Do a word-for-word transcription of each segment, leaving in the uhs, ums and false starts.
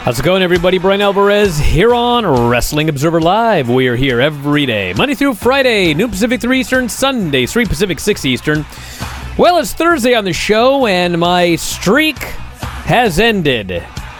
How's it going, everybody? Brian Alvarez here on Wrestling Observer Live. We are here every day, Monday through Friday, noon Pacific, three Eastern, Sunday, three Pacific, six Eastern. Well, it's Thursday on the show, and my streak has ended.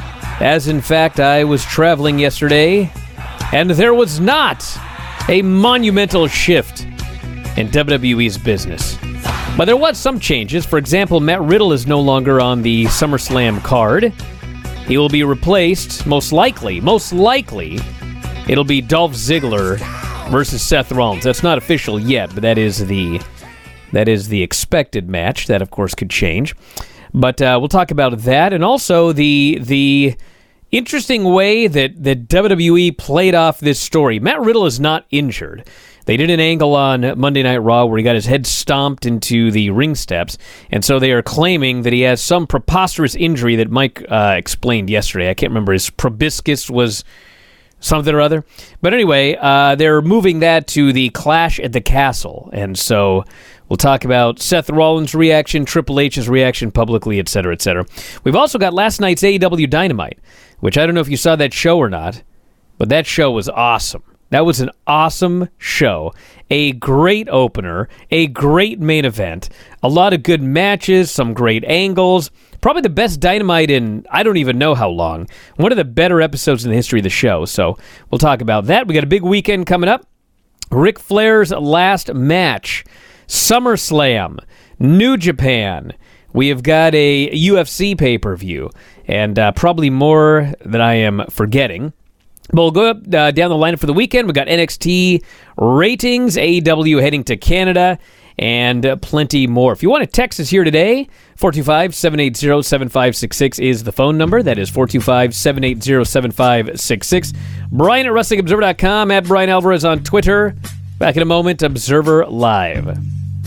As, in fact, I was traveling yesterday, and there was not a monumental shift in W W E's business. But there was some changes. For example, Matt Riddle is no longer on the SummerSlam card. He will be replaced, most likely, most likely, it'll be Dolph Ziggler versus Seth Rollins. That's not official yet, but that is the that is the expected match. That, of course, could change. But uh, we'll talk about that, and also the the interesting way that, that W W E played off this story. Matt Riddle is not injured. They did an angle on Monday Night Raw where he got his head stomped into the ring steps, and so they are claiming that he has some preposterous injury that Mike uh, explained yesterday. I can't remember. His proboscis was something or other. But anyway, uh, they're moving that to the Clash at the Castle, and so we'll talk about Seth Rollins' reaction, Triple H's reaction publicly, et cetera, et cetera. We've also got last night's A E W Dynamite, which I don't know if you saw that show or not, but that show was awesome. That was an awesome show. A great opener, a great main event, a lot of good matches, some great angles. Probably the best Dynamite in I don't even know how long. One of the better episodes in the history of the show. So we'll talk about that. We got a big weekend coming up. Ric Flair's last match. SummerSlam. New Japan. We have got a U F C pay-per-view. And uh, probably more that I am forgetting. But we'll go up, uh, down the lineup for the weekend. We've got N X T ratings, A E W heading to Canada, and uh, plenty more. If you want to text us here today, four two five, seven eight zero, seven five six six is the phone number. That is four two five, seven eight zero, seven five six six. Brian at Wrestling Observer dot com, at Brian Alvarez on Twitter. Back in a moment, Observer Live.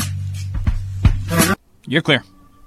You're clear.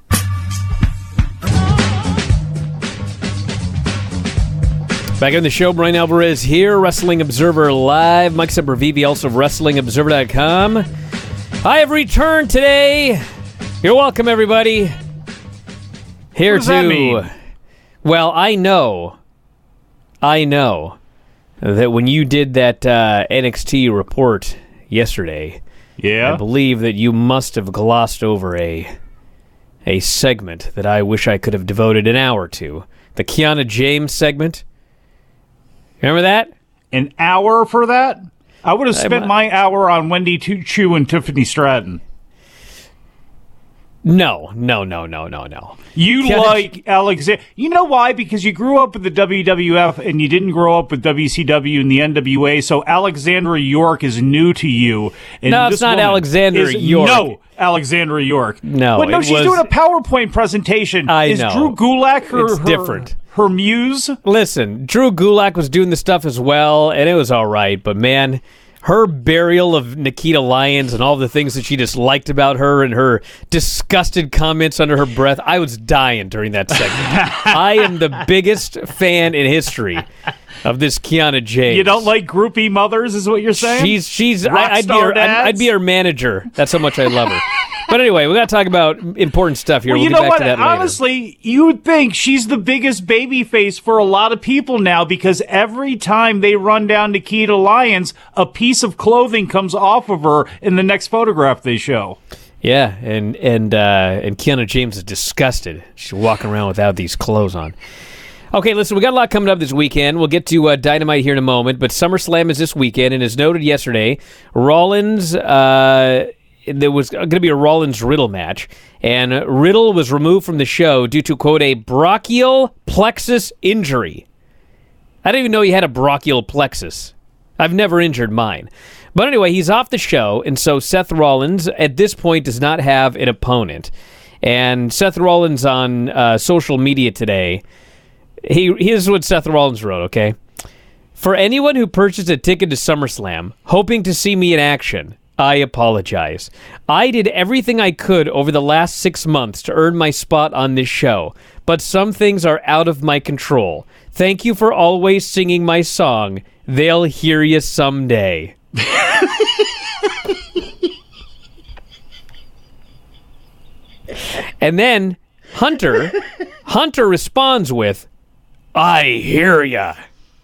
Back on the show, Brian Alvarez here, Wrestling Observer Live. Mike Sempervive, also of Wrestling Observer dot com. I have returned today. You're welcome, everybody. Here what does to... that mean? Well, I know, I know that when you did that uh, N X T report yesterday, yeah, I believe that you must have glossed over a a segment that I wish I could have devoted an hour to. The Kiana James segment. Remember that? An hour for that? I would have spent I, my hour on Wendy Chu and Tiffany Stratton. No, no, no, no, no, no. You Kiana like J- Alexander. You know why? Because you grew up with the W W F and you didn't grow up with W C W and the N W A, so Alexandra York is new to you. And no, this it's not woman Alexandra is, York. No, Alexandra York. No, but no, it she's was, doing a PowerPoint presentation. I is know. Drew Gulak her, It's her, different. her muse? Listen, Drew Gulak was doing the stuff as well, and it was all right, but man, her burial of Nikita Lyons and all the things that she disliked about her and her disgusted comments under her breath, I was dying during that segment. I am the biggest fan in history of this Kiana James. You don't like groupie mothers, is what you're saying? She's she's. Rock I, I'd be star her. I'd, dads? I'd be her manager. That's how much I love her. But anyway, we got to talk about important stuff here. Well, We'll you get know back what? to that later. Honestly, you would think she's the biggest baby face for a lot of people now because every time they run down Nikita Lyons, a piece of clothing comes off of her in the next photograph they show. Yeah, and and uh, and Kiana James is disgusted. She's walking around without these clothes on. Okay, listen, we got a lot coming up this weekend. We'll get to uh, Dynamite here in a moment, but SummerSlam is this weekend, and as noted yesterday, Rollins... Uh, there was going to be a Rollins-Riddle match, and Riddle was removed from the show due to, quote, a brachial plexus injury. I didn't even know he had a brachial plexus. I've never injured mine. But anyway, he's off the show, and so Seth Rollins, at this point, does not have an opponent. And Seth Rollins on uh, social media today, he here's what Seth Rollins wrote, okay? For anyone who purchased a ticket to SummerSlam, hoping to see me in action, I apologize. I did everything I could over the last six months to earn my spot on this show, but some things are out of my control. Thank you for always singing my song, They'll Hear You Someday. And then Hunter, Hunter responds with, I hear ya.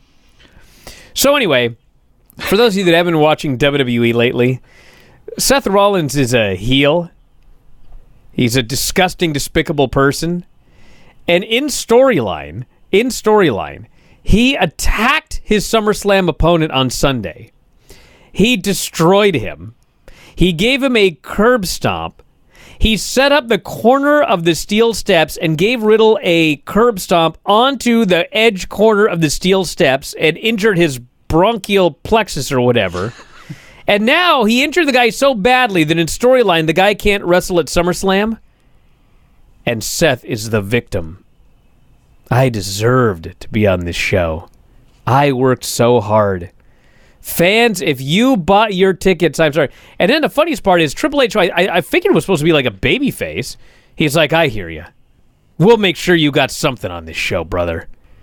So anyway, for those of you that haven't been watching W W E lately, Seth Rollins is a heel. He's a disgusting, despicable person. And in storyline, in storyline, he attacked his SummerSlam opponent on Sunday. He destroyed him. He gave him a curb stomp. He set up the corner of the steel steps and gave Riddle a curb stomp onto the edge corner of the steel steps and injured his bronchial plexus or whatever. And now he injured the guy so badly that in storyline, the guy can't wrestle at SummerSlam. And Seth is the victim. I deserved to be on this show. I worked so hard. Fans, if you bought your tickets, I'm sorry. And then the funniest part is Triple H, I, I figured it was supposed to be like a baby face. He's like, I hear you. We'll make sure you got something on this show, brother.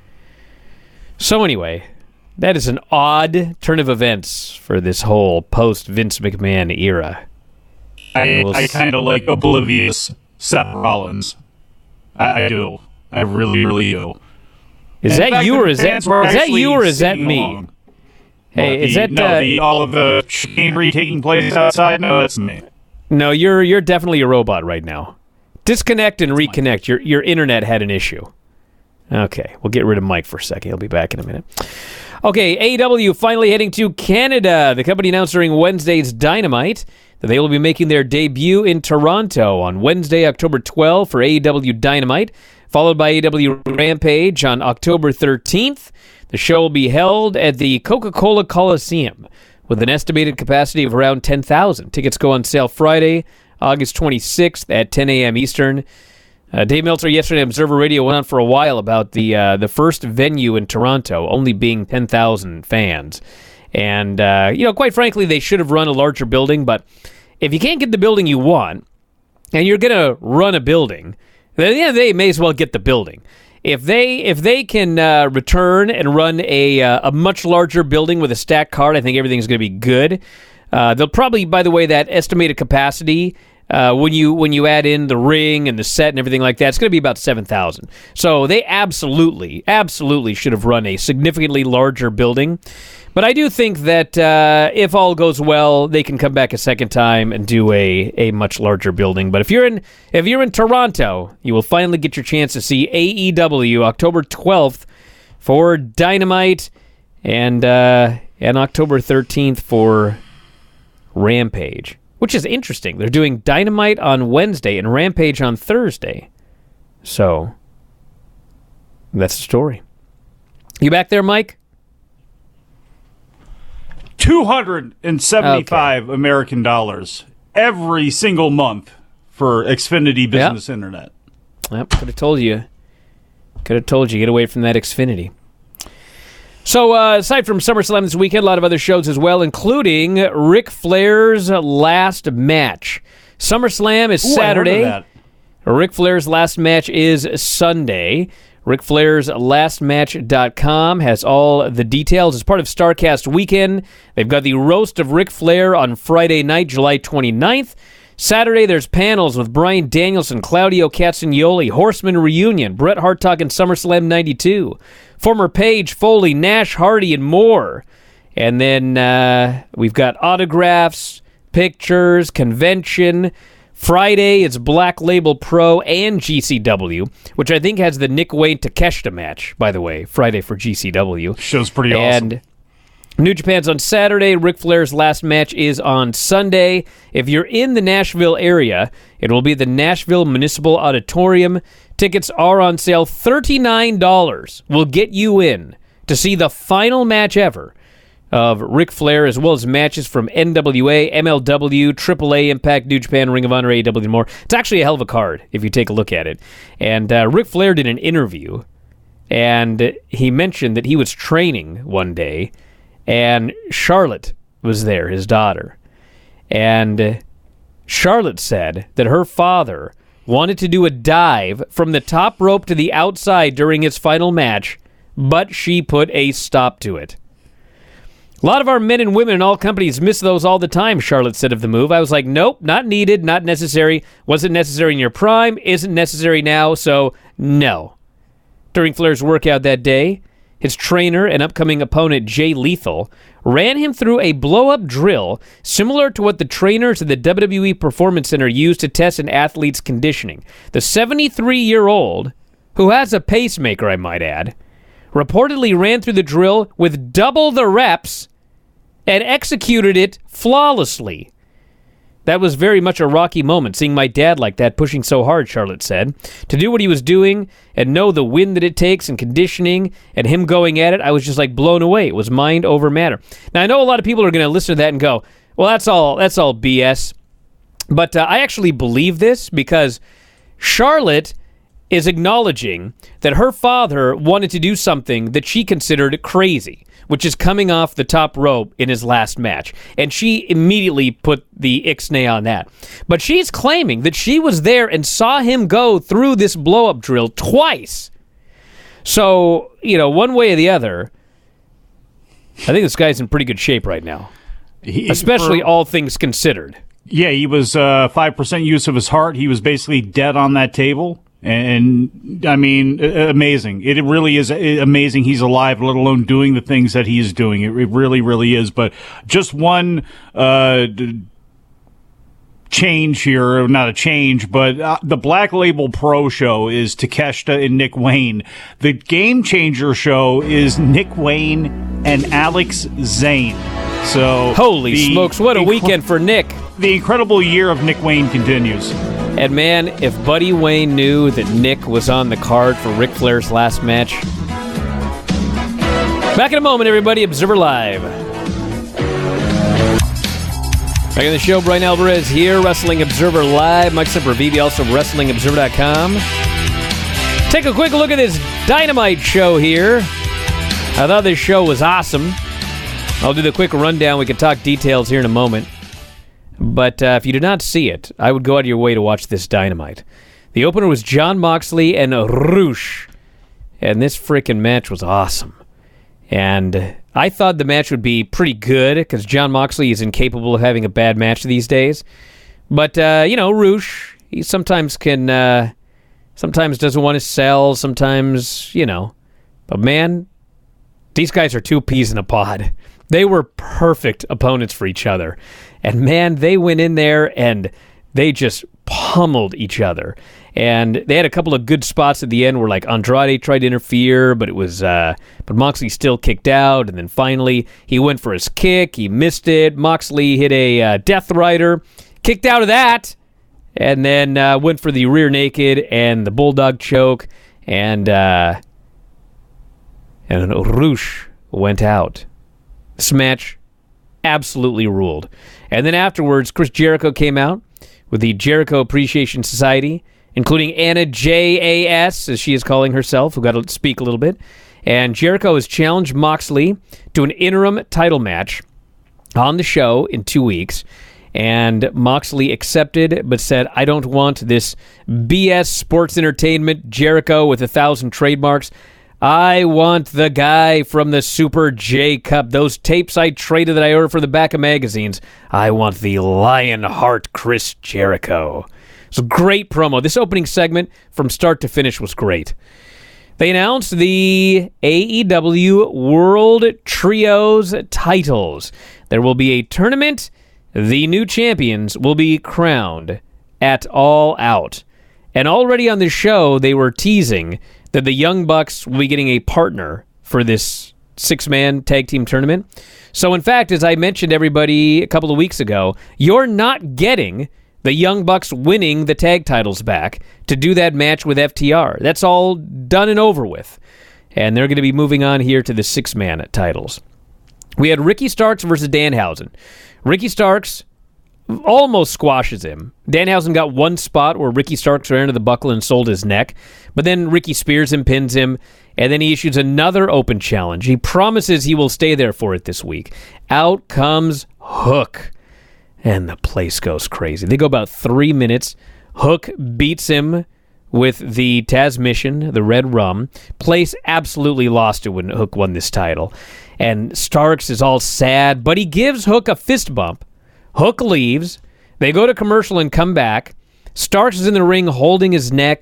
So anyway, that is an odd turn of events for this whole post-Vince McMahon era. I, we'll I kind of like oblivious Seth Rollins. I, I do. I really, really do. Is that you or is that, is that you or is that me? Along. Hey, the, is that no, uh, the, all of the chicanery taking place outside? No, that's me. No, you're you're definitely a robot right now. Disconnect and reconnect. Your your internet had an issue. Okay, we'll get rid of Mike for a second. He'll be back in a minute. Okay, A E W finally heading to Canada. The company announced during Wednesday's Dynamite that they will be making their debut in Toronto on Wednesday, October twelfth for A E W Dynamite, followed by A E W Rampage on October thirteenth. The show will be held at the Coca-Cola Coliseum with an estimated capacity of around ten thousand. Tickets go on sale Friday, August twenty-sixth at ten a.m. Eastern. Uh, Dave Meltzer yesterday on Observer Radio went on for a while about the uh, the first venue in Toronto only being ten thousand fans. And, uh, you know, quite frankly, they should have run a larger building. But if you can't get the building you want and you're going to run a building, then at the end of the day, you may as well get the building. If they if they can uh, return and run a uh, a much larger building with a stacked card, I think everything's going to be good. Uh, they'll probably, by the way, that estimated capacity, uh, when you when you add in the ring and the set and everything like that, it's going to be about seven thousand. So they absolutely, absolutely should have run a significantly larger building. But I do think that uh, if all goes well, they can come back a second time and do a, a much larger building. But if you're in if you're in Toronto, you will finally get your chance to see A E W October twelfth for Dynamite and uh, and October thirteenth for Rampage, which is interesting. They're doing Dynamite on Wednesday and Rampage on Thursday. So that's the story. You back there, Mike? two hundred seventy-five okay. American dollars every single month for Xfinity Business yep. Internet. Yep, could have told you. Could have told you. Get away from that Xfinity. So, uh, aside from SummerSlam this weekend, a lot of other shows as well, including Ric Flair's last match. SummerSlam is Ooh, Saturday. I heard of that. Ric Flair's last match is Sunday. Ric Flair's Last Match dot com has all the details. As part of StarCast Weekend, they've got the Roast of Ric Flair on Friday night, July twenty-ninth. Saturday, there's panels with Bryan Danielson, Claudio Castagnoli, Horseman Reunion, Bret Hart talking SummerSlam ninety-two, former Paige, Foley, Nash, Hardy, and more. And then uh, we've got autographs, pictures, convention. Friday, it's Black Label Pro and G C W, which I think has the Nick Wayne Takeshita match, by the way, Friday for G C W. Show's pretty and awesome. New Japan's on Saturday. Ric Flair's last match is on Sunday. If you're in the Nashville area, it will be the Nashville Municipal Auditorium. Tickets are on sale. thirty-nine dollars will get you in to see the final match ever of Ric Flair, as well as matches from N W A, M L W, triple A, Impact, New Japan, Ring of Honor, A E W, and more. It's actually a hell of a card if you take a look at it. And uh, Ric Flair did an interview, and he mentioned that he was training one day, and Charlotte was there, his daughter. And Charlotte said that her father wanted to do a dive from the top rope to the outside during his final match, but she put a stop to it. A lot of our men and women in all companies miss those all the time, Charlotte said of the move. I was like, nope, not needed, not necessary. Wasn't necessary in your prime, isn't necessary now, so no. During Flair's workout that day, his trainer and upcoming opponent Jay Lethal ran him through a blow-up drill similar to what the trainers at the W W E Performance Center use to test an athlete's conditioning. The seventy-three-year-old, who has a pacemaker, I might add, reportedly ran through the drill with double the reps and executed it flawlessly. That was very much a Rocky moment, seeing my dad like that, pushing so hard, Charlotte said. To do what he was doing and know the wind that it takes and conditioning and him going at it, I was just like blown away. It was mind over matter. Now, I know a lot of people are going to listen to that and go, well, that's all, that's all B S. But uh, I actually believe this because Charlotte is acknowledging that her father wanted to do something that she considered crazy, which is coming off the top rope in his last match. And she immediately put the ixnay on that. But she's claiming that she was there and saw him go through this blow-up drill twice. So, you know, one way or the other, I think this guy's in pretty good shape right now. He, Especially for, all things considered. Yeah, he was uh, five percent use of his heart. He was basically dead on that table. And, I mean, amazing. It really is amazing he's alive, let alone doing the things that he's doing. It really, really is. But just one uh, change here, not a change, but uh, the Black Label Pro show is Takeshita and Nick Wayne. The Game Changer show is Nick Wayne and Alex Zane. So holy smokes, what a inc- weekend for Nick. The incredible year of Nick Wayne continues. And man, if Buddy Wayne knew that Nick was on the card for Ric Flair's last match. Back in a moment, everybody. Observer Live. Back in the show, Brian Alvarez here, Wrestling Observer Live. Mike Sempervive, also Wrestling Observer dot com. Take a quick look at this Dynamite show here. I thought this show was awesome. I'll do the quick rundown. We can talk details here in a moment. But uh, if you did not see it, I would go out of your way to watch this Dynamite. The opener was Jon Moxley and Rush. And this freaking match was awesome. And I thought the match would be pretty good because Jon Moxley is incapable of having a bad match these days. But, uh, you know, Rush, he sometimes can, uh, sometimes doesn't want to sell, sometimes, you know. But, man, these guys are two peas in a pod. They were perfect opponents for each other. And, man, they went in there and they just pummeled each other. And they had a couple of good spots at the end where, like, Andrade tried to interfere, but it was, uh, but Moxley still kicked out. And then finally, he went for his kick. He missed it. Moxley hit a uh, Death Rider, kicked out of that, and then uh, went for the rear naked and the Bulldog choke. And, uh, and Rush went out. This match absolutely ruled. And then afterwards, Chris Jericho came out with the Jericho Appreciation Society, including Anna J A S, as she is calling herself, who got to speak a little bit. And Jericho has challenged Moxley to an interim title match on the show in two weeks. And Moxley accepted, but said, I don't want this B S sports entertainment Jericho with a thousand trademarks. I want the guy from the Super J Cup. Those tapes I traded that I ordered for the back of magazines. I want the Lionheart Chris Jericho. It's a great promo. This opening segment from start to finish was great. They announced the A E W World Trios titles. There will be a tournament. The new champions will be crowned at All Out. And already on the show, they were teasing that the Young Bucks will be getting a partner for this six-man tag team tournament. So, in fact, as I mentioned everybody a couple of weeks ago, you're not getting the Young Bucks winning the tag titles back to do that match with F T R. That's all done and over with. And they're going to be moving on here to the six-man titles. We had Ricky Starks versus Danhausen. Ricky Starks almost squashes him. Danhausen got one spot where Ricky Starks ran into the buckle and sold his neck, but then Ricky spears him, pins him, and then he issues another open challenge. He promises he will stay there for it this week. Out comes Hook, and the place goes crazy. They go about three minutes. Hook beats him with the Tazmission, the Red Rum. Place absolutely lost it when Hook won this title. And Starks is all sad, but he gives Hook a fist bump. Hook leaves. They go to commercial and come back. Starks is in the ring holding his neck.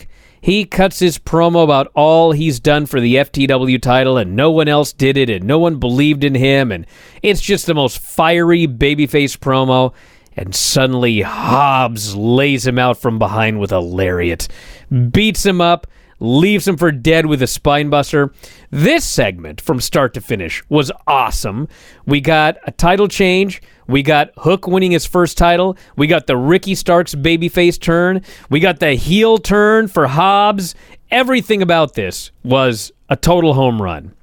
He cuts his promo about all he's done for the F T W title, and no one else did it, and no one believed in him, and it's just the most fiery babyface promo. And suddenly Hobbs lays him out from behind with a lariat, beats him up, leaves him for dead with a spinebuster. This segment, from start to finish, was awesome. We got a title change. We got Hook winning his first title. We got the Ricky Starks babyface turn. We got the heel turn for Hobbs. Everything about this was a total home run.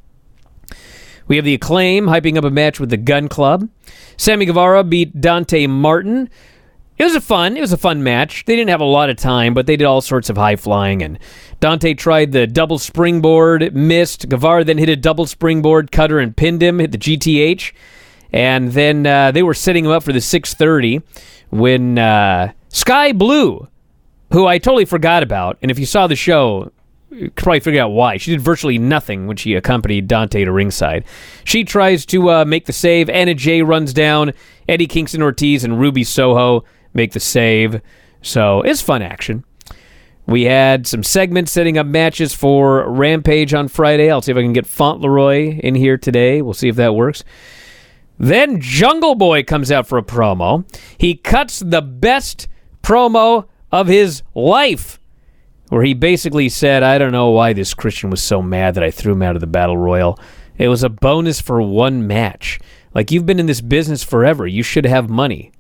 We have the Acclaim hyping up a match with the Gun Club. Sammy Guevara beat Dante Martin. It was a fun, it was a fun match. They didn't have a lot of time, but they did all sorts of high flying, and Dante tried the double springboard, missed. Guevara then hit a double springboard cutter and pinned him, hit the G T H. And then uh, they were setting him up for the six thirty when uh, Sky Blue, who I totally forgot about, and if you saw the show, you could probably figure out why. She did virtually nothing when she accompanied Dante to ringside. She tries to uh, make the save. Anna Jay runs down. Eddie Kingston Ortiz and Ruby Soho make the save. So it's fun action. We had some segments setting up matches for Rampage on Friday. I'll see if I can get Fauntleroy in here today. We'll see if that works. Then Jungle Boy comes out for a promo. He cuts the best promo of his life, where he basically said, I don't know why this Christian was so mad that I threw him out of the Battle Royal. It was a bonus for one match. Like, you've been in this business forever. You should have money.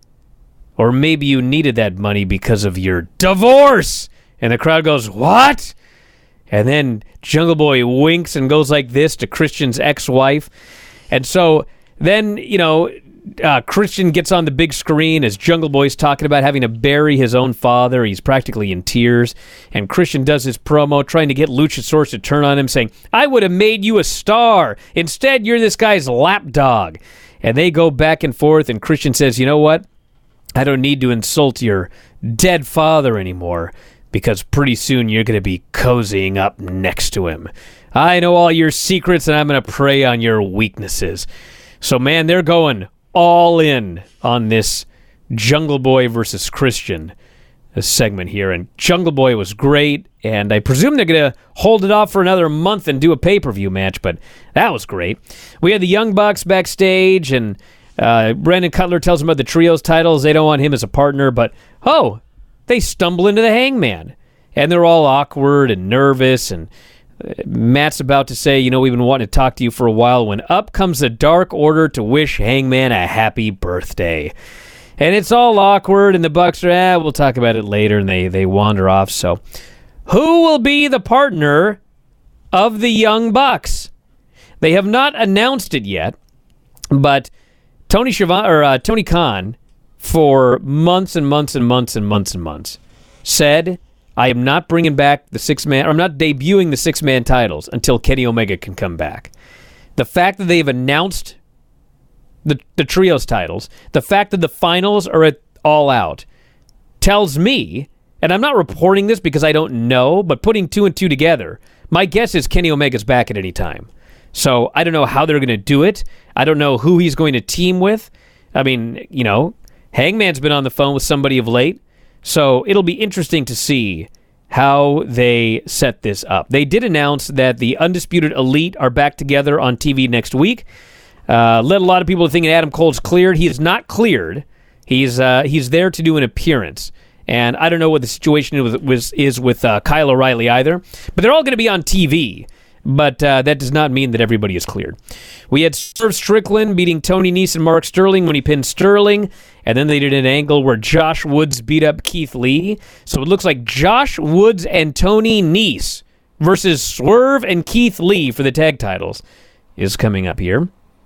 Or maybe you needed that money because of your divorce. And the crowd goes, what? And then Jungle Boy winks and goes like this to Christian's ex-wife. And so then, you know, uh, Christian gets on the big screen as Jungle Boy's talking about having to bury his own father. He's practically in tears. And Christian does his promo trying to get Luchasaurus to turn on him, saying, I would have made you a star. Instead, you're this guy's lapdog. And they go back and forth, and Christian says, you know what? I don't need to insult your dead father anymore, because pretty soon you're going to be cozying up next to him. I know all your secrets, and I'm going to prey on your weaknesses. So, man, they're going all in on this Jungle Boy versus Christian segment here. And Jungle Boy was great, and I presume they're going to hold it off for another month and do a pay-per-view match, but that was great. We had the Young Bucks backstage, and uh, Brandon Cutler tells them about the Trios titles. They don't want him as a partner, but, oh, they stumble into the Hangman. And they're all awkward and nervous, and Matt's about to say, you know, we've been wanting to talk to you for a while, when up comes the Dark Order to wish Hangman a happy birthday. And it's all awkward, and the Bucks are, ah, we'll talk about it later, and they, they wander off. So, who will be the partner of the Young Bucks? They have not announced it yet, but Tony Schiavone, or uh, Tony Khan, for months and months and months and months and months, said, I am not bringing back the six-man, or I'm not debuting the six-man titles until Kenny Omega can come back. The fact that they've announced the, the Trios titles, the fact that the finals are at All Out, tells me, and I'm not reporting this because I don't know, but putting two and two together, my guess is Kenny Omega's back at any time. So I don't know how they're going to do it. I don't know who he's going to team with. I mean, you know, Hangman's been on the phone with somebody of late. So it'll be interesting to see how they set this up. They did announce that the Undisputed Elite are back together on T V next week. Uh, led a lot of people to thinking Adam Cole's cleared. He is not cleared. He's uh, he's there to do an appearance. And I don't know what the situation is with, with, is with uh, Kyle O'Reilly either. But they're all going to be on T V. But uh, that does not mean that everybody is cleared. We had Swerve Strickland beating Tony Nese and Mark Sterling when he pinned Sterling. And then they did an angle where Josh Woods beat up Keith Lee. So it looks like Josh Woods and Tony Nese versus Swerve and Keith Lee for the tag titles is coming up here.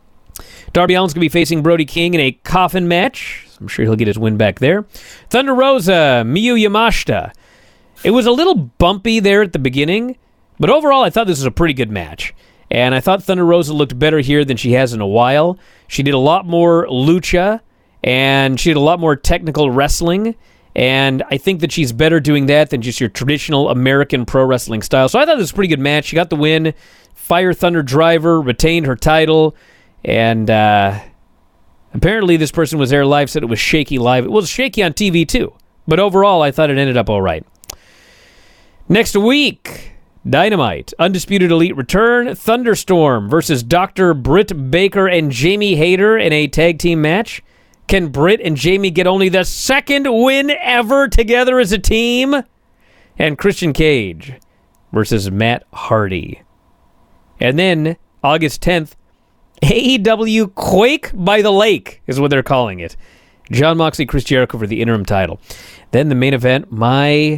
Darby Allin's going to be facing Brody King in a coffin match. I'm sure he'll get his win back there. Thunder Rosa, Miyu Yamashita. It was a little bumpy there at the beginning, but overall I thought this was a pretty good match. And I thought Thunder Rosa looked better here than she has in a while. She did a lot more lucha, and she did a lot more technical wrestling, and I think that she's better doing that than just your traditional American pro wrestling style. So I thought this was a pretty good match. She got the win. Fire Thunder Driver retained her title, and uh, apparently this person was there live, said it was shaky live. It was shaky on T V too, but overall I thought it ended up all right. Next week, Dynamite, Undisputed Elite return, Thunderstorm versus Doctor Britt Baker and Jamie Hayter in a tag team match. Can Britt and Jamie get only the second win ever together as a team? And Christian Cage versus Matt Hardy. And then, August tenth, A E W Quake by the Lake is what they're calling it. Jon Moxley, Chris Jericho for the interim title. Then the main event, my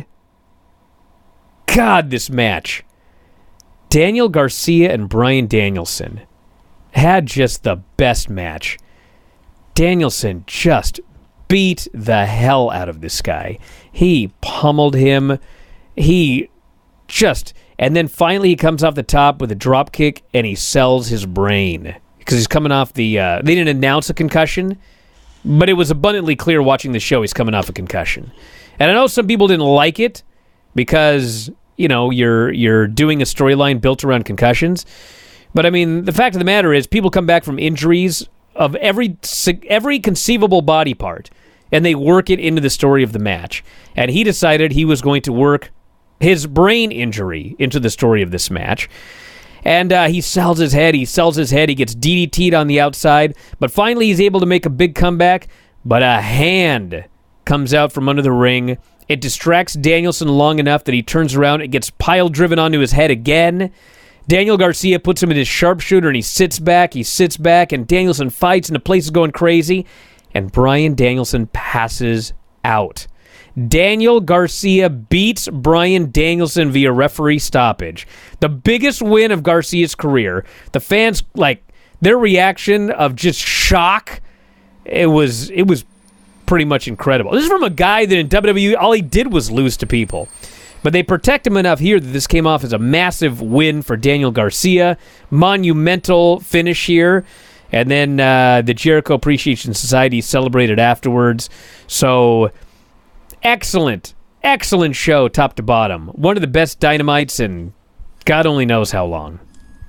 God, this match. Daniel Garcia and Bryan Danielson had just the best match. Danielson just beat the hell out of this guy. He pummeled him. He just... And then finally he comes off the top with a drop kick and he sells his brain. Because he's coming off the... Uh, they didn't announce a concussion, but it was abundantly clear watching the show he's coming off a concussion. And I know some people didn't like it because, you know, you're you're doing a storyline built around concussions. But I mean, the fact of the matter is people come back from injuries of every every conceivable body part, and they work it into the story of the match. And he decided he was going to work his brain injury into the story of this match. And uh, he sells his head, he sells his head, he gets D D T'd on the outside, but finally he's able to make a big comeback, but a hand comes out from under the ring. It distracts Danielson long enough that he turns around and gets pile driven onto his head again. Daniel Garcia puts him in his sharpshooter and he sits back, he sits back, and Danielson fights and the place is going crazy, and Bryan Danielson passes out. Daniel Garcia beats Bryan Danielson via referee stoppage. The biggest win of Garcia's career. The fans, like, their reaction of just shock, it was it was pretty much incredible. This is from a guy that in W W E, all he did was lose to people. But they protect him enough here that this came off as a massive win for Daniel Garcia. Monumental finish here. And then uh, the Jericho Appreciation Society celebrated afterwards. So, excellent, excellent show top to bottom. One of the best Dynamites in God only knows how long.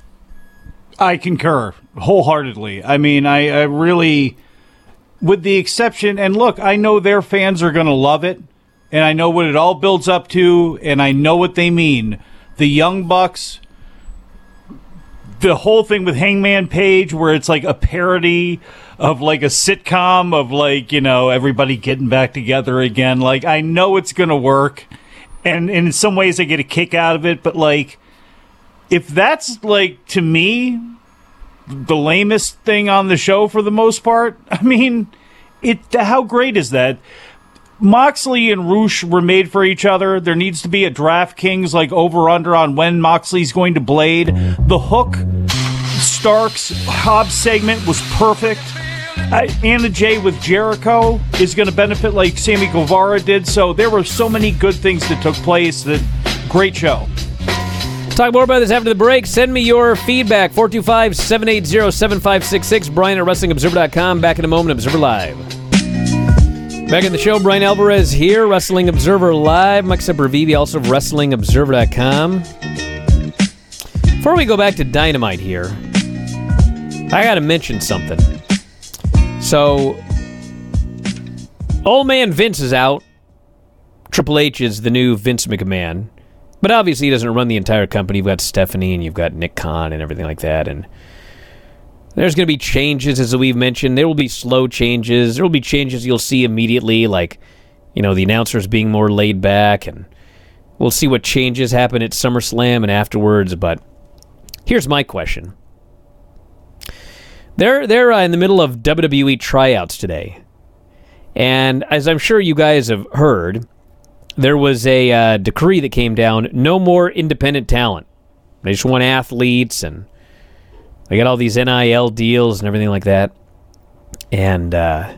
I concur wholeheartedly. I mean, I, I really, with the exception, and look, I know their fans are going to love it. And I know what it all builds up to, and I know what they mean. The Young Bucks, the whole thing with Hangman Page, where it's like a parody of like a sitcom of like, you know, everybody getting back together again. Like, I know it's going to work, and in some ways I get a kick out of it, but like, if that's like, to me, the lamest thing on the show for the most part, I mean, it. How great is that? Moxley and Roosh were made for each other. There needs to be a DraftKings like over-under on when Moxley's going to blade. The Hook Starks Hobbs segment was perfect. Uh, Anna Jay with Jericho is going to benefit like Sammy Guevara did. So there were so many good things that took place. That great show. Talk more about this after the break. Send me your feedback. four two five, seven eight zero, seven five six six. Brian at Wrestling Observer dot com. Back in a moment. Observer Live. Back in the show, Brian Alvarez here, Wrestling Observer Live. Mike Sempervive, also of Wrestling Observer dot com. Before we go back to Dynamite here, I got to mention something. So, old man Vince is out. Triple H is the new Vince McMahon. But obviously he doesn't run the entire company. You've got Stephanie and you've got Nick Khan and everything like that. And there's going to be changes, as we've mentioned. There will be slow changes. There will be changes you'll see immediately, like, you know, the announcers being more laid back, and we'll see what changes happen at SummerSlam and afterwards. But here's my question. They're, they're uh, in the middle of W W E tryouts today. And as I'm sure you guys have heard, there was a uh, decree that came down, no more independent talent. They just want athletes, and they got all these N I L deals and everything like that. And uh,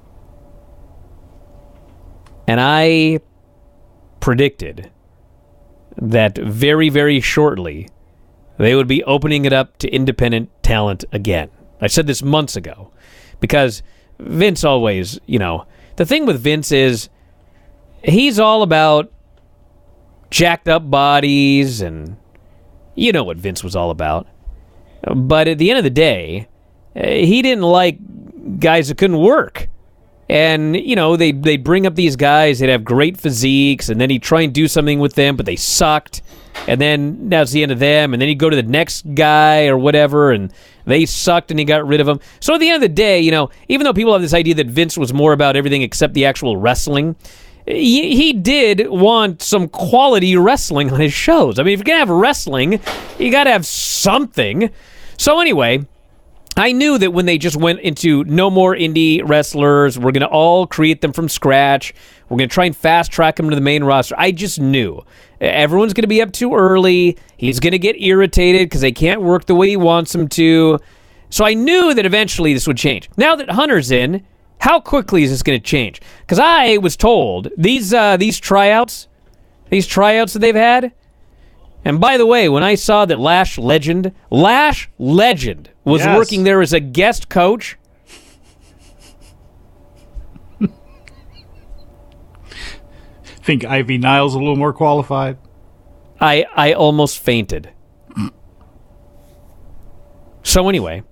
and I predicted that very, very shortly they would be opening it up to independent talent again. I said this months ago because Vince always, you know, the thing with Vince is he's all about jacked up bodies, and you know what Vince was all about. But at the end of the day, uh, he didn't like guys that couldn't work. And, you know, they they bring up these guys that have great physiques, and then he'd try and do something with them, but they sucked. And then that's the end of them. And then he'd go to the next guy or whatever, and they sucked, and he got rid of them. So at the end of the day, you know, even though people have this idea that Vince was more about everything except the actual wrestling, he, he did want some quality wrestling on his shows. I mean, if you're going to have wrestling, you got to have something. So anyway, I knew that when they just went into no more indie wrestlers, we're going to all create them from scratch. We're going to try and fast track them to the main roster. I just knew. Everyone's going to be up too early. He's going to get irritated because they can't work the way he wants them to. So I knew that eventually this would change. Now that Hunter's in, how quickly is this going to change? Because I was told these uh, these tryouts, these tryouts that they've had, and by the way, when I saw that Lash Legend, Lash Legend was yes. working there as a guest coach, think Ivy Niles a little more qualified? I I almost fainted. So anyway,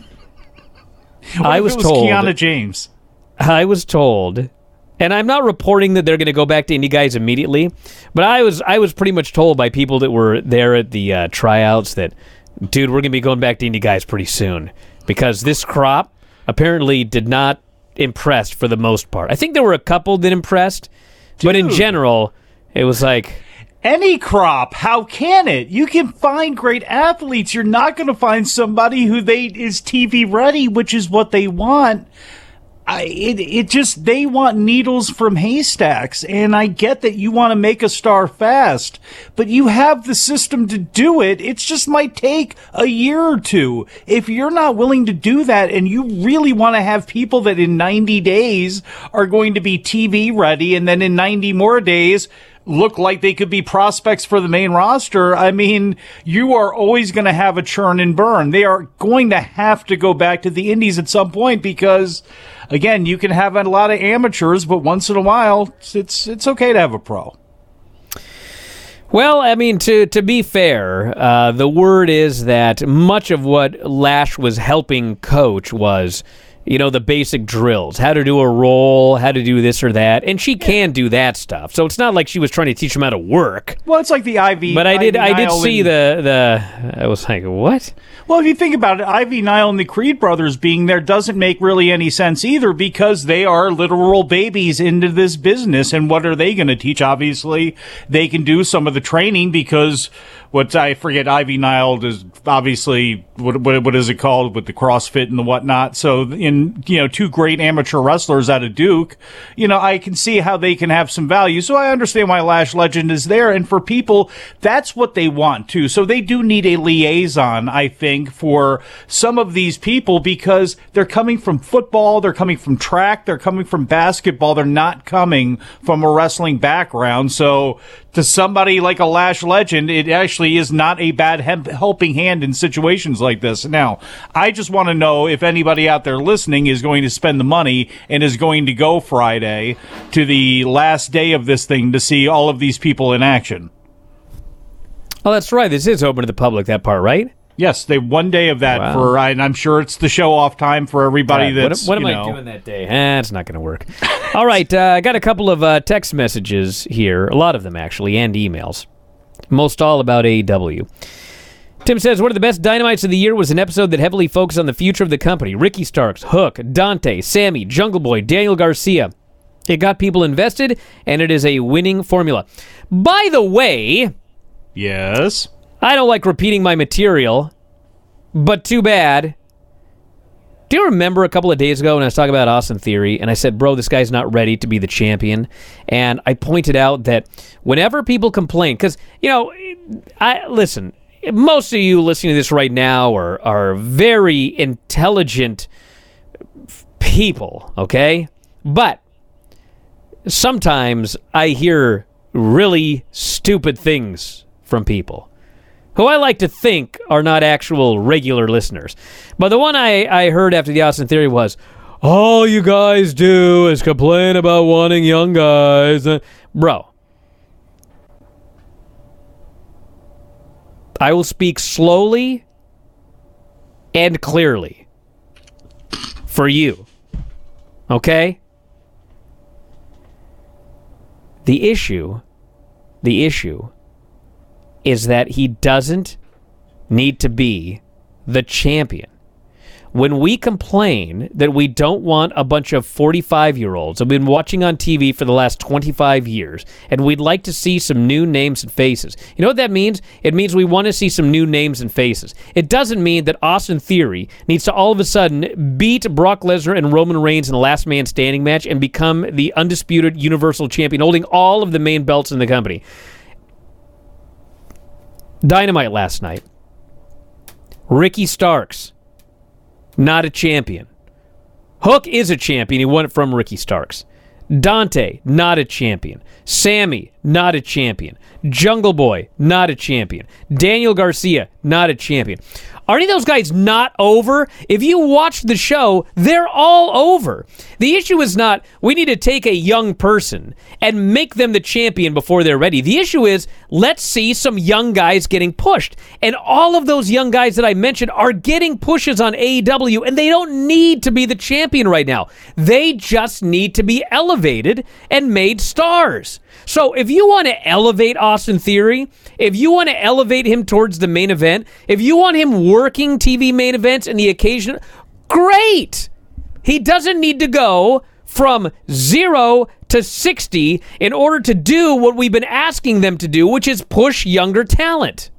I was, was told Kiana James. I was told, and I'm not reporting that they're going to go back to indie guys immediately, but I was I was pretty much told by people that were there at the uh, tryouts that, dude, we're going to be going back to indie guys pretty soon because this crop apparently did not impress for the most part. I think there were a couple that impressed, dude. But in general, it was like... Any crop, how can it? You can find great athletes. You're not going to find somebody who they is T V ready, which is what they want. I, it, it just, they want needles from haystacks, and I get that you want to make a star fast, but you have the system to do it. It just might take a year or two. If you're not willing to do that, and you really want to have people that in ninety days are going to be T V ready, and then in ninety more days look like they could be prospects for the main roster, I mean, you are always going to have a churn and burn. They are going to have to go back to the indies at some point because, again, you can have a lot of amateurs, but once in a while, it's it's okay to have a pro. Well, I mean, to to be fair, uh, the word is that much of what Lash was helping coach was, you know, the basic drills, how to do a roll, how to do this or that, and she can do that stuff. So it's not like she was trying to teach him how to work. Well, it's like the Ivy. But I did, Ivy I did Nile see and, the the. I was like, what? Well, if you think about it, Ivy Nile and the Creed brothers being there doesn't make really any sense either because they are literal babies into this business. And what are they going to teach? Obviously, they can do some of the training because what I forget, Ivy Nile does obviously what, what what is it called with the CrossFit and the whatnot. So in, you know, two great amateur wrestlers out of Duke, you know, I can see how they can have some value. So I understand why Lash Legend is there. And for people, that's what they want too. So they do need a liaison, I think, for some of these people because they're coming from football, they're coming from track, they're coming from basketball, they're not coming from a wrestling background. So to somebody like a Lash Legend, it actually is not a bad he- helping hand in situations like this. Now, I just want to know if anybody out there listening is going to spend the money and is going to go Friday to the last day of this thing to see all of these people in action. Oh, that's right. This is open to the public, that part, right? Yes, they one day of that Wow. for, and I'm sure it's the show off time for everybody. God, That's what, what am you I know, doing that day? Eh, it's not going to work. All right, uh, I got a couple of uh, text messages here, a lot of them actually, and emails. Most all about A E W. Tim says, one of the best Dynamites of the year was an episode that heavily focused on the future of the company. Ricky Starks, Hook, Dante, Sammy, Jungle Boy, Daniel Garcia. It got people invested, and it is a winning formula. By the way, Yes. I don't like repeating my material, but too bad. Do you remember a couple of days ago when I was talking about Austin Theory, and I said, bro, this guy's not ready to be the champion? And I pointed out that whenever people complain, because, you know, I listen, most of you listening to this right now are, are very intelligent people, okay? But sometimes I hear really stupid things from people who I like to think are not actual regular listeners. But the one I, I heard after the Austin Theory was, all you guys do is complain about wanting young guys. Uh, bro, I will speak slowly and clearly for you. Okay? The issue, the issue is that he doesn't need to be the champion. When we complain that we don't want a bunch of forty-five-year-olds who've been watching on T V for the last twenty-five years, and we'd like to see some new names and faces, you know what that means? It means we want to see some new names and faces. It doesn't mean that Austin Theory needs to all of a sudden beat Brock Lesnar and Roman Reigns in the last man standing match and become the undisputed Universal Champion, holding all of the main belts in the company. Dynamite last night. Ricky Starks. Not a champion. Hook is a champion. He won it from Ricky Starks. Dante, not a champion. Sammy, not a champion. Jungle Boy, not a champion. Daniel Garcia, not a champion. Are any of those guys not over? If you watch the show, they're all over. The issue is not, we need to take a young person and make them the champion before they're ready. The issue is, let's see some young guys getting pushed. And all of those young guys that I mentioned are getting pushes on A E W, and they don't need to be the champion right now. They just need to be elevated and made stars. So if you want to elevate Austin Theory, if you want to elevate him towards the main event, if you want him working T V main events and the occasion, great! He doesn't need to go from zero to sixty in order to do what we've been asking them to do, which is push younger talent.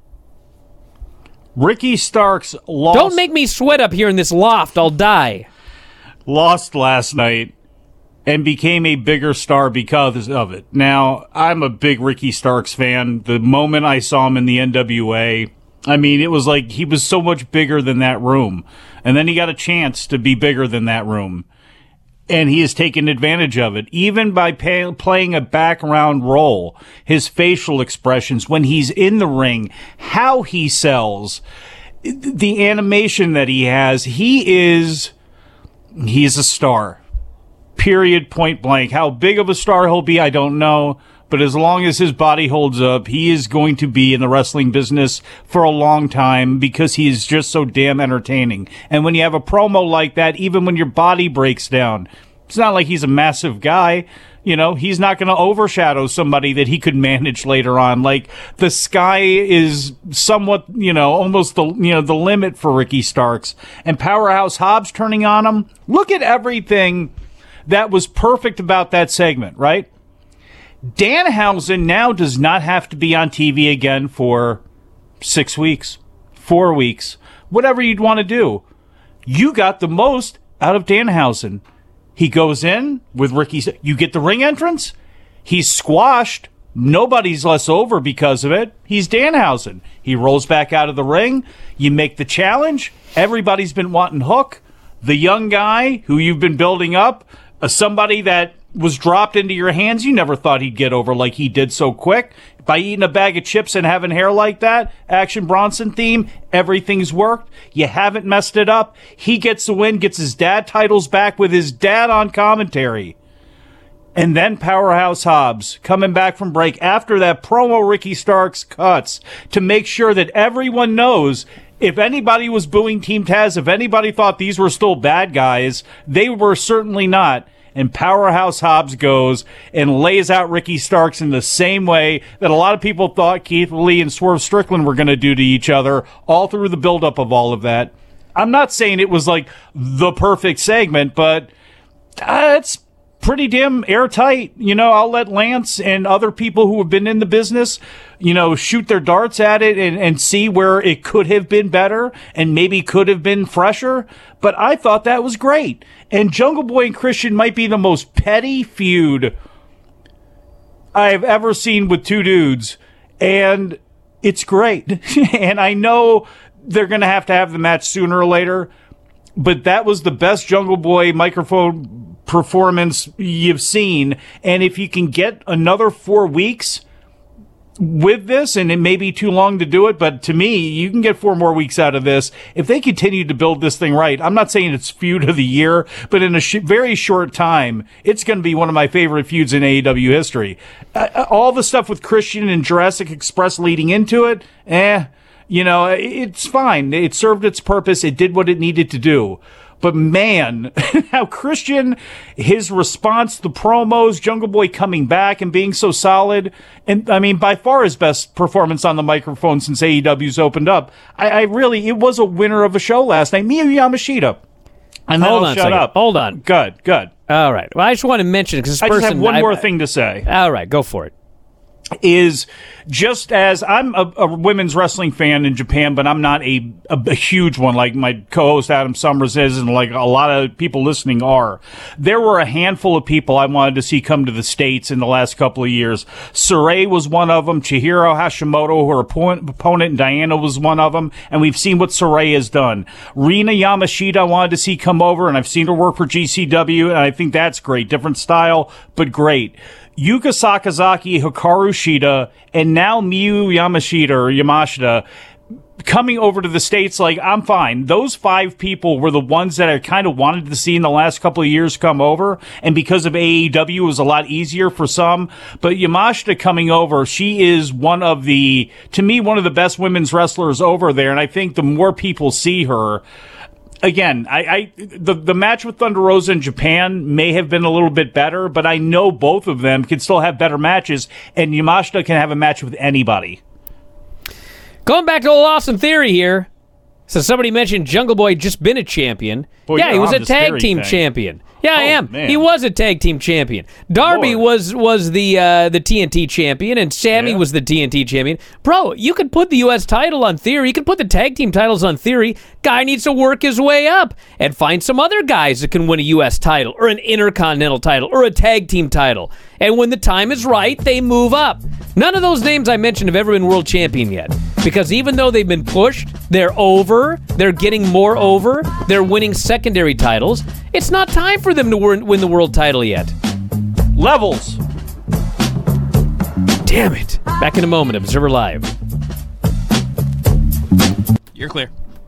Ricky Starks lost. Don't make me sweat up here in this loft. I'll die. Lost last night and became a bigger star because of it. Now, I'm a big Ricky Starks fan. The moment I saw him in the N W A, I mean, it was like he was so much bigger than that room. And then he got a chance to be bigger than that room. And he has taken advantage of it, even by pay, playing a background role. His facial expressions when he's in the ring, how he sells, the animation that he has. He is, he is a star. Period, point blank. How big of a star he'll be, I don't know. But as long as his body holds up, he is going to be in the wrestling business for a long time because he is just so damn entertaining. And when you have a promo like that, even when your body breaks down, it's not like he's a massive guy. You know, he's not going to overshadow somebody that he could manage later on. Like, the sky is somewhat, you know, almost the, you know, the limit for Ricky Starks. And Powerhouse Hobbs turning on him. Look at everything that was perfect about that segment, right? Danhausen now does not have to be on T V again for six weeks, four weeks, whatever you'd want to do. You got the most out of Danhausen. He goes in with Ricky. You get the ring entrance. He's squashed. Nobody's less over because of it. He's Danhausen. He rolls back out of the ring. You make the challenge. Everybody's been wanting Hook. The young guy who you've been building up, uh, somebody that was dropped into your hands, you never thought he'd get over like he did so quick. By eating a bag of chips and having hair like that, Action Bronson theme, everything's worked. You haven't messed it up. He gets the win, gets his dad titles back with his dad on commentary. And then Powerhouse Hobbs coming back from break after that promo Ricky Starks cuts to make sure that everyone knows if anybody was booing Team Taz, if anybody thought these were still bad guys, they were certainly not. And Powerhouse Hobbs goes and lays out Ricky Starks in the same way that a lot of people thought Keith Lee and Swerve Strickland were going to do to each other all through the buildup of all of that. I'm not saying it was like the perfect segment, but uh, it's pretty damn airtight. You know, I'll let Lance and other people who have been in the business, you know, shoot their darts at it and, and see where it could have been better and maybe could have been fresher. But I thought that was great. And Jungle Boy and Christian might be the most petty feud I've ever seen with two dudes. And it's great. And I know they're going to have to have the match sooner or later. But that was the best Jungle Boy microphone performance you've seen. And if you can get another four weeks with this, and it may be too long to do it, but to me, you can get four more weeks out of this. If they continue to build this thing right, I'm not saying it's feud of the year, but in a sh- very short time, it's going to be one of my favorite feuds in A E W history. Uh, all the stuff with Christian and Jurassic Express leading into it, eh, you know, it's fine. It served its purpose. It did what it needed to do. But man, how Christian, his response, the promos, Jungle Boy coming back and being so solid. And I mean, by far his best performance on the microphone since A E W's opened up. I, I really, it was a winner of a show last night. Miyu Yamashita. And then Hold I'll on shut a second. up. Hold on. Good, good. All right. Well, I just want to mention because this I person. just have one I, more thing to say. All right, go for it. Is just as I'm a, a women's wrestling fan in Japan, but I'm not a, a, a huge one like my co-host Adam Summers is, and like a lot of people listening are. There were a handful of people I wanted to see come to the States in the last couple of years. Saray was one of them. Chihiro Hashimoto, her opponent, opponent Diana, was one of them, and we've seen what Saray has done. Rina Yamashita I wanted to see come over, and I've seen her work for G C W, and I think that's great. Different style, but great. Yuka Sakazaki, Hikaru Shida, and now Miyu Yamashita or Yamashita coming over to the States. Like, I'm fine. Those five people were the ones that I kind of wanted to see in the last couple of years come over, and because of A E W, it was a lot easier for some. But Yamashita coming over, she is one of the, to me, one of the best women's wrestlers over there, and I think the more people see her, Again, I, I the the match with Thunder Rosa in Japan may have been a little bit better, but I know both of them can still have better matches, and Yamashita can have a match with anybody. Going back to Old Austin Theory here. So somebody mentioned Jungle Boy just been a champion. Boy, yeah, he was on a this tag theory team thing. champion. Yeah, I Oh, am. man. He was a tag team champion. Darby Lord. was was the uh, the T N T champion, and Sammy Yeah. was the T N T champion. Bro, you could put the U S title on Theory. You could put the tag team titles on Theory. Guy needs to work his way up and find some other guys that can win a U S title or an Intercontinental title or a tag team title. And when the time is right, they move up. None of those names I mentioned have ever been world champion yet. Because even though they've been pushed, they're over, they're getting more over, they're winning secondary titles, it's not time for them to win win the world title yet. Levels. Damn it. Back in a moment, Observer Live. You're clear.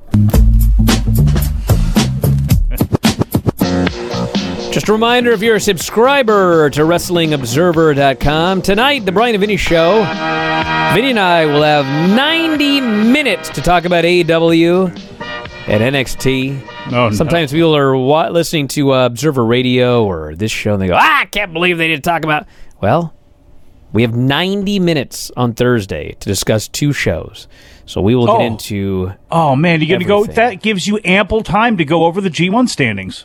Just a reminder, if you're a subscriber to Wrestling Observer dot com, tonight, the Brian and Vinny Show, Vinny and I will have ninety minutes to talk about A E W and N X T. No, Sometimes people are wa- listening to uh, Observer Radio or this show, and they go, ah, I can't believe they didn't talk about... Well, we have ninety minutes on Thursday to discuss two shows. So we will get Oh. into... Oh man, you're gonna go. Everything. That gives you ample time to go over the G one standings.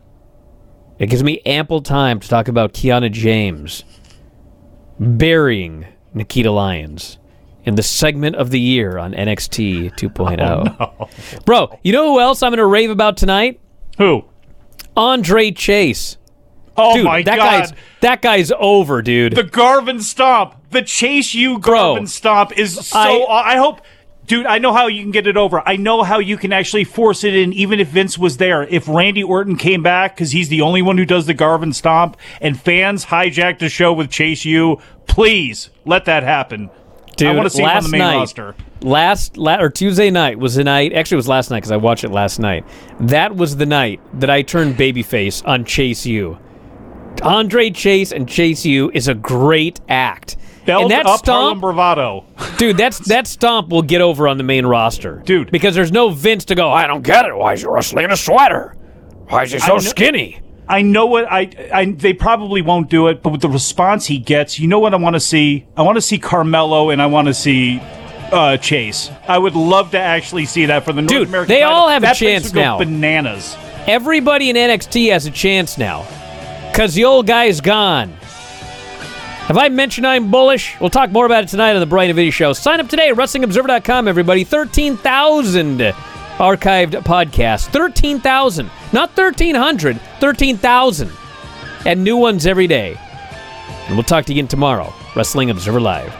It gives me ample time to talk about Kiana James burying Nikita Lyons in the segment of the year on N X T two point oh. Oh, no. Bro, you know who else I'm going to rave about tonight? Who? Andre Chase. Oh Dude, my that God! guy's that guy's over, dude. The Garvin Stomp, the Chase U Bro, Garvin Stomp is so. I- I, hope, dude. I know how you can get it over. I know how you can actually force it in, even if Vince was there. If Randy Orton came back, because he's the only one who does the Garvin Stomp, and fans hijacked the show with Chase U, please let that happen. Dude, I want to see him on last the main night, roster. Last la- or Tuesday night was the night. Actually, it was last night because I watched it last night. That was the night that I turned babyface on Chase U. Andre Chase and Chase U is a great act. Belt and that up Harlem stomp, Bravado. dude, that's that stomp will get over on the main roster, Dude. because there's no Vince to go. I don't get it. Why is he wrestling in a sweater? Why is he so know- skinny? I know what I, I. They probably won't do it, but with the response he gets, you know what I want to see? I want to see Carmelo and I want to see uh, Chase. I would love to actually see that for the North Dude, American they title. all have a That place chance would go now. Bananas. Everybody in N X T has a chance now, because the old guy's gone. Have I mentioned I'm bullish? We'll talk more about it tonight on the Brian and Vinny Show. Sign up today at Wrestling Observer dot com, everybody. thirteen thousand archived podcasts. thirteen thousand. Not thirteen hundred. thirteen thousand. And new ones every day. And we'll talk to you again tomorrow. Wrestling Observer Live.